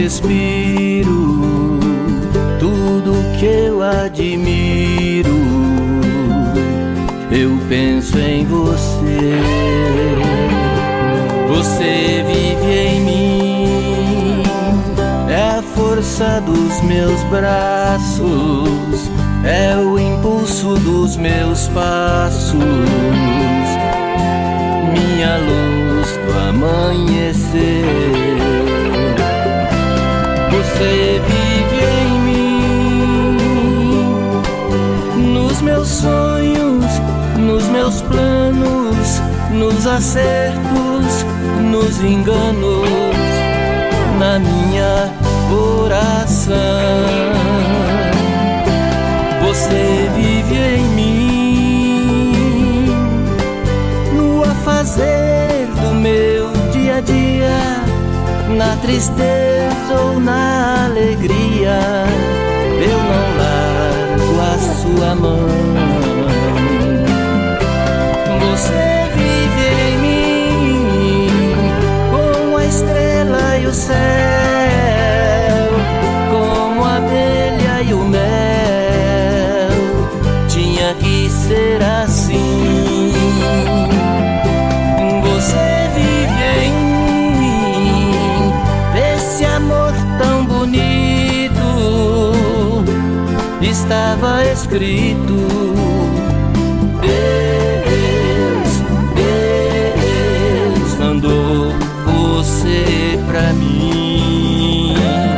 respiro, tudo que eu admiro, eu penso em você. Você vive em mim, é a força dos meus braços, é o impulso dos meus passos, minha luz do amanhecer. Você vive em mim, nos meus sonhos, nos meus planos, nos acertos, nos enganos, na minha oração. Você vive em mim, no afazer do meu dia a dia, na tristeza ou na alegria, eu não largo a sua mão. Você vive em mim, como a estrela e o céu, como a abelha e o mel, tinha que ser assim. Você vive em mim, esse amor tão bonito estava escrito. Deus mandou você pra mim.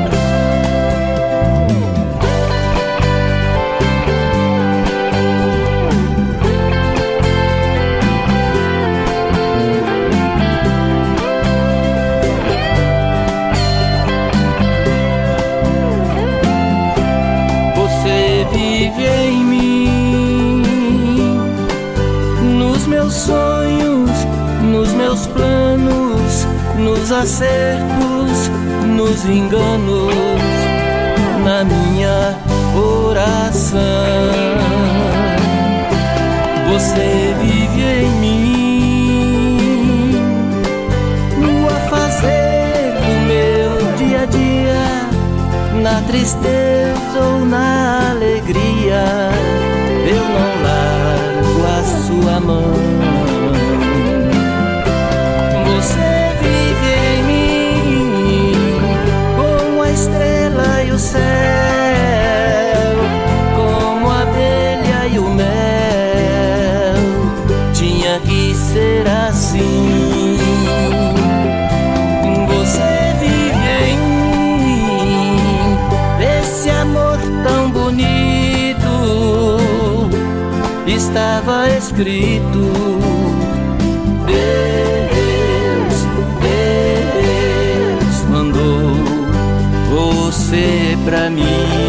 Você vive em mim, nos meus sonhos, nos meus planos, nos acertos, nos enganos, na minha oração. Você vive em mim, no afazer do meu dia a dia, na tristeza ou na alegria, eu não largo a sua mão. Você vive em mim, como a estrela e o céu, como a abelha e o mel, tinha que ser assim. Você vive em mim, esse amor tão bonito estava escrito. Deus mandou você pra mim.